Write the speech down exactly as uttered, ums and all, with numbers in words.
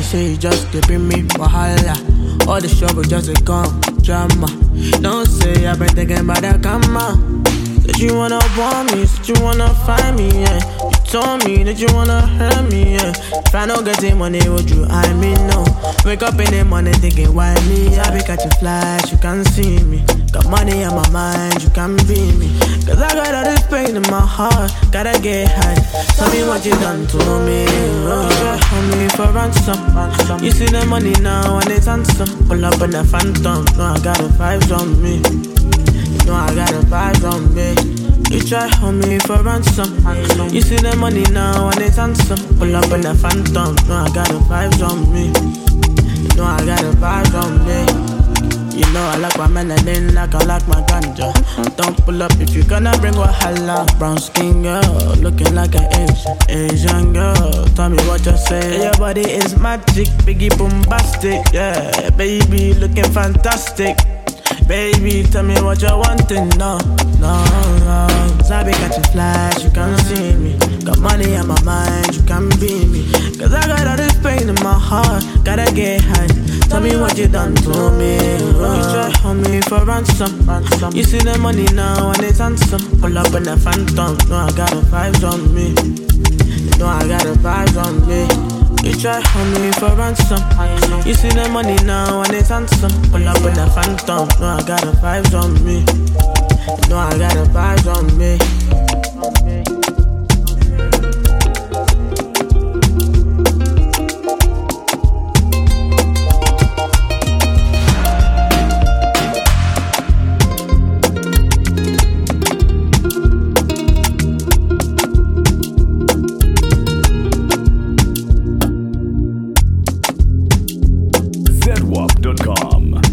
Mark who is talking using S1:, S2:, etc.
S1: say you just to bring me wahala. All the trouble just to come drama. Don't say I've been thinking about that karma. That you wanna want me, that you wanna find me, yeah. You told me that you wanna hurt me, yeah. If I don't get the money, would you I me no? Wake up in the morning thinking why me? I be catching flies, you can't see me. Got money on my mind, you can't be me. Cause I got all this pain in my heart, gotta get high. Tell me what you done to me. Oh, try hold me for ransom. You see the money now and it's handsome. Pull up in the phantom, no I got the vibes on me. No, I got the vibes on me. You try hold me for ransom. You see the money now and it's handsome. Pull up in the phantom. No, I got the vibes on me. No, I got the vibes on me. You know I like my melanin like I like my ganja. Don't pull up if you gonna bring wahala. Brown skin girl, looking like an Asian, Asian girl. Tell me what you say. Your body is magic, biggie bombastic. Yeah, baby, looking fantastic. Baby, tell me what you wanting, no, no, no. Cause I be catching flies, you can't see me. Got money on my mind, you can't be me. Cause I got all this pain in my heart, gotta get high. Tell me what you done to me. Oh. You try hold me for ransom. You see the money now and it's handsome. Pull up in the phantom, no I got the vibes on me. No I got the vibes on me. You try hold me for ransom. You see the money now and it's handsome. Pull up in the phantom. No, I got the vibes on me. No, I got the vibes on me.
S2: zedwap dot com